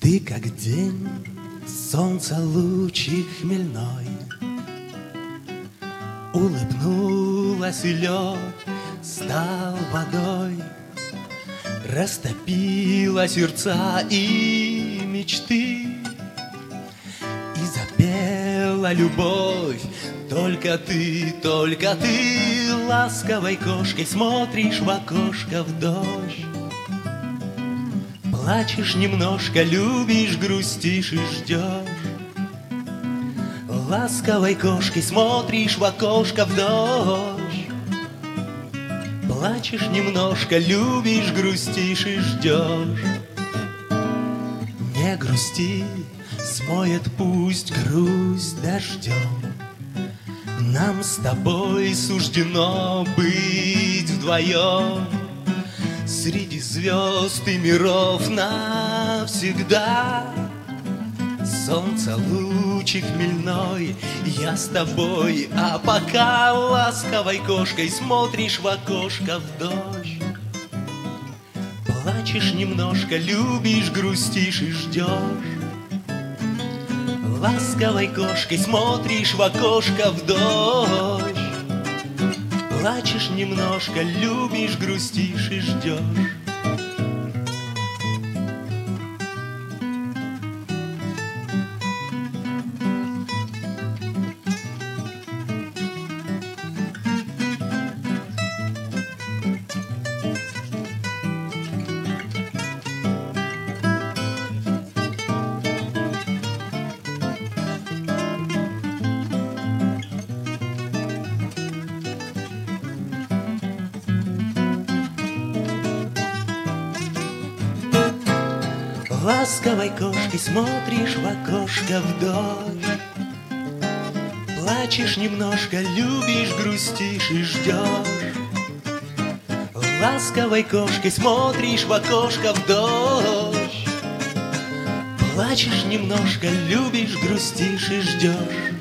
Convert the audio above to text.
Ты как день, солнца лучи хмельной, улыбнулась, и лед стал водой, растопила сердца и мечты, и запела любовь. Только ты, ласковой кошкой смотришь в окошко в дождь. Плачешь немножко, любишь, грустишь и ждешь. Ласковой кошкой смотришь в окошко в дождь. Плачешь немножко, любишь, грустишь и ждешь. Не грусти, смоет пусть грусть дождем. Нам с тобой суждено быть вдвоем среди звезд и миров навсегда. Солнце лучи хмельной, я с тобой, а пока ласковой кошкой смотришь в окошко в дождь. Плачешь немножко, любишь, грустишь и ждешь. Ласковой кошкой смотришь в окошко в дождь. Плачешь немножко, любишь, грустишь и ждешь. Ласковой кошкой смотришь в окошко в дождь. Плачешь немножко, любишь, грустишь и ждешь. Ласковой кошкой смотришь в окошко в дождь. Плачешь немножко, любишь, грустишь и ждешь.